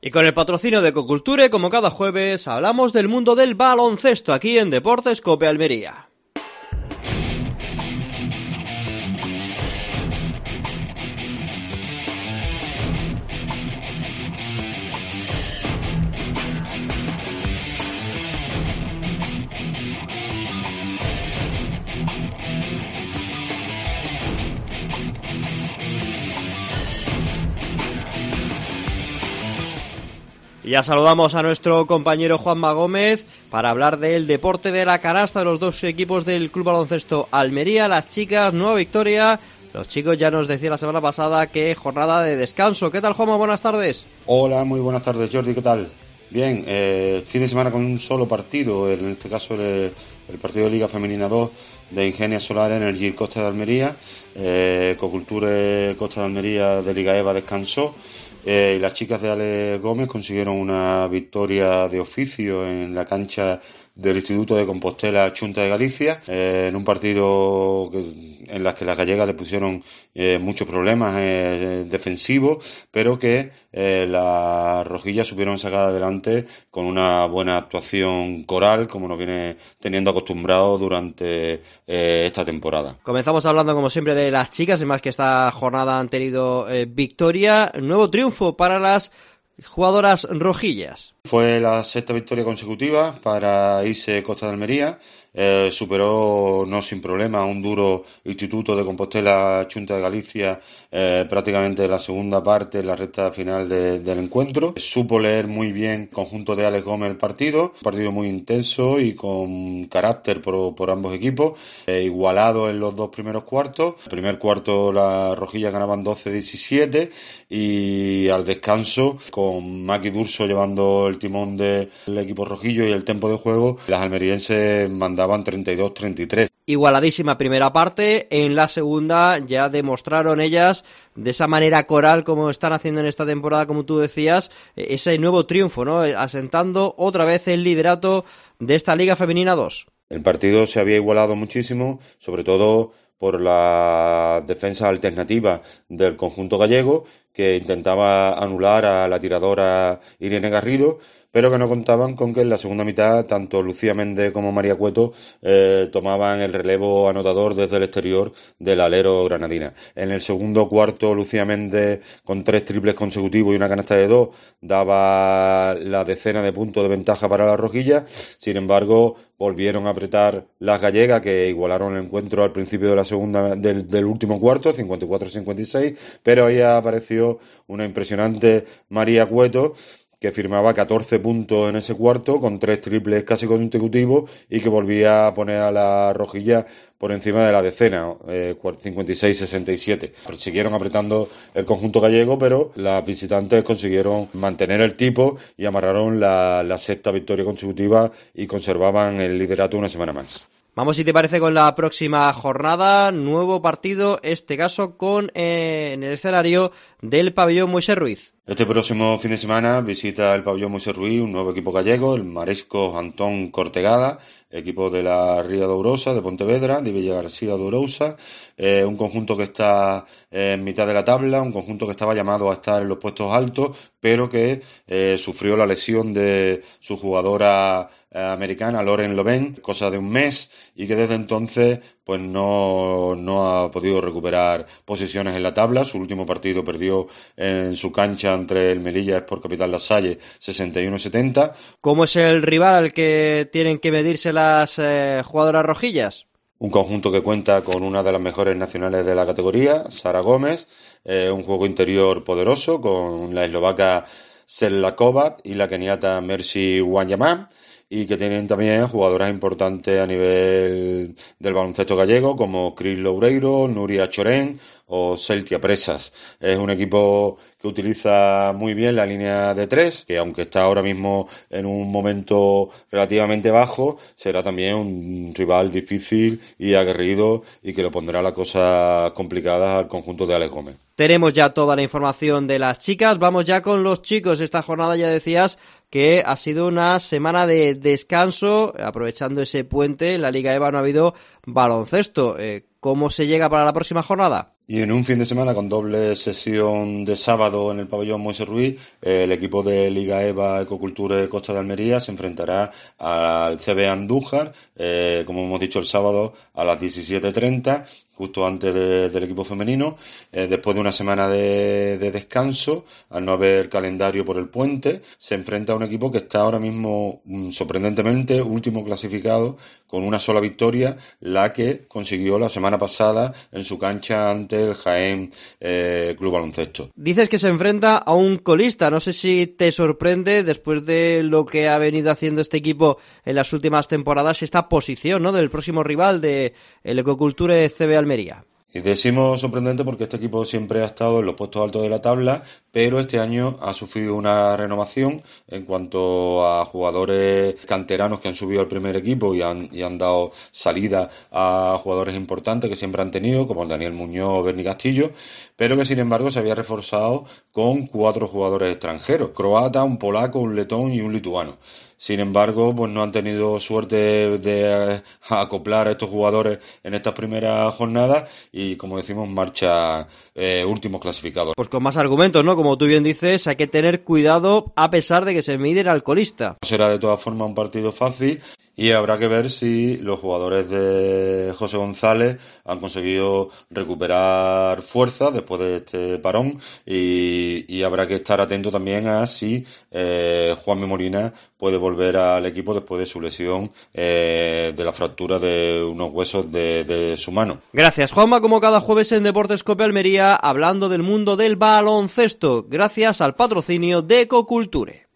Y con el patrocinio de Ecoculture, como cada jueves, hablamos del mundo del baloncesto aquí en Deportes Cope Almería. Ya saludamos a nuestro compañero Juanma Gómez para hablar del deporte de la canasta de los dos equipos del Club Baloncesto Almería. Las chicas, nueva victoria. Los chicos ya nos decía la semana pasada que jornada de descanso. ¿Qué tal, Juanma? Buenas tardes. Hola, muy buenas tardes, Jordi. ¿Qué tal? Bien, fin de semana con un solo partido, en este caso el partido de Liga Femenina 2 de Ingenia Solar Energy Costa de Almería. Ecoculture Costa de Almería de Liga EVA descansó. Y las chicas de Ale Gómez consiguieron una victoria de oficio en la cancha del Instituto de Compostela Chunta de Galicia, en un partido en las que las gallegas le pusieron muchos problemas defensivos, pero que las rojillas supieron sacar adelante con una buena actuación coral, como nos viene teniendo acostumbrados durante esta temporada. Comenzamos hablando, como siempre, de las chicas, y más que esta jornada han tenido victoria. Nuevo triunfo para las jugadoras rojillas. Fue la sexta victoria consecutiva para ISE Costa de Almería. Superó no sin problema a un duro Instituto de Compostela Chunta de Galicia prácticamente la segunda parte, la recta final del encuentro. Supo leer muy bien el conjunto de Alex Gómez el partido, un partido muy intenso y con carácter por ambos equipos, igualado en los dos primeros cuartos. El primer cuarto las rojillas ganaban 12-17 y al descanso, con Maki Durso llevando el timón del equipo rojillo y el tempo de juego, las almerienses mandaban 32-33. Igualadísima primera parte, en la segunda ya demostraron ellas de esa manera coral como están haciendo en esta temporada, como tú decías, ese nuevo triunfo, ¿no? Asentando otra vez el liderato de esta Liga Femenina 2. El partido se había igualado muchísimo, sobre todo por la defensa alternativa del conjunto gallego, que intentaba anular a la tiradora Irene Garrido, pero que no contaban con que en la segunda mitad tanto Lucía Méndez como María Cueto tomaban el relevo anotador desde el exterior del alero granadina. En el segundo cuarto, Lucía Méndez, con 3 triples consecutivos y una canasta de 2, daba la decena de puntos de ventaja para las rojillas. Sin embargo, volvieron a apretar las gallegas, que igualaron el encuentro al principio de la segunda del último cuarto, 54-56, pero ahí apareció una impresionante María Cueto, que firmaba 14 puntos en ese cuarto, con 3 triples casi consecutivos, y que volvía a poner a la rojilla por encima de la decena, 56-67. Siguieron apretando el conjunto gallego, pero las visitantes consiguieron mantener el tipo y amarraron la sexta victoria consecutiva y conservaban el liderato una semana más. Vamos, si te parece, con la próxima jornada. Nuevo partido, este caso en el escenario del pabellón Moisés Ruiz. Este próximo fin de semana visita el pabellón Moisés Ruiz un nuevo equipo gallego, el Mariscos Antón Cortegada, equipo de la Ría de Ourosa, de Pontevedra, de Villa García de Ourosa, un conjunto que está en mitad de la tabla, un conjunto que estaba llamado a estar en los puestos altos, pero que sufrió la lesión de su jugadora americana, Lauren Loven, cosa de un mes, y que desde entonces pues no ha podido recuperar posiciones en la tabla. Su último partido perdió en su cancha entre el Melilla Sport Capital Lasalle 61-70. ¿Cómo es el rival al que tienen que medirse las jugadoras rojillas? Un conjunto que cuenta con una de las mejores nacionales de la categoría, Sara Gómez, un juego interior poderoso con la eslovaca Selja Kovac y la keniata Mercy Wanyama, y que tienen también jugadoras importantes a nivel del baloncesto gallego como Cris Loureiro, Nuria Chorén o Celtia Presas. Es un equipo que utiliza muy bien la línea de 3, que aunque está ahora mismo en un momento relativamente bajo, será también un rival difícil y aguerrido, y que le pondrá las cosas complicadas al conjunto de Alex Gómez. Tenemos ya toda la información de las chicas, vamos ya con los chicos. Esta jornada ya decías que ha sido una semana de descanso, aprovechando ese puente. En la Liga EVA no ha habido baloncesto. ¿Cómo se llega para la próxima jornada? Y en un fin de semana con doble sesión de sábado en el pabellón Moisés Ruiz, el equipo de Liga EVA Ecoculture Costa de Almería se enfrentará al CB Andújar, como hemos dicho el sábado, a las 17:30, justo antes del equipo femenino, después de una semana de descanso, al no haber calendario por el puente, se enfrenta a un equipo que está ahora mismo, sorprendentemente, último clasificado, con una sola victoria, la que consiguió la semana pasada en su cancha ante el Jaén Club Baloncesto. Dices que se enfrenta a un colista, no sé si te sorprende, después de lo que ha venido haciendo este equipo en las últimas temporadas, esta posición, ¿no?, del próximo rival de el Ecoculture CB Almería. Y decimos sorprendente porque este equipo siempre ha estado en los puestos altos de la tabla, pero este año ha sufrido una renovación en cuanto a jugadores canteranos que han subido al primer equipo y han dado salida a jugadores importantes que siempre han tenido, como Daniel Muñoz o Berni Castillo, pero que sin embargo se había reforzado con 4 jugadores extranjeros, croata, un polaco, un letón y un lituano. Sin embargo, pues no han tenido suerte de acoplar a estos jugadores en estas primeras jornadas y, como decimos, marcha últimos clasificados. Pues con más argumentos, ¿no? Como tú bien dices, hay que tener cuidado a pesar de que se mide al colista. Será de todas formas un partido fácil y habrá que ver si los jugadores de José González han conseguido recuperar fuerza después de este parón y habrá que estar atento también a si Juanmi Molina puede volver al equipo después de su lesión de la fractura de unos huesos de su mano. Gracias, Juanma, como cada jueves en Deportes Cope Almería, hablando del mundo del baloncesto, gracias al patrocinio de Ecoculture.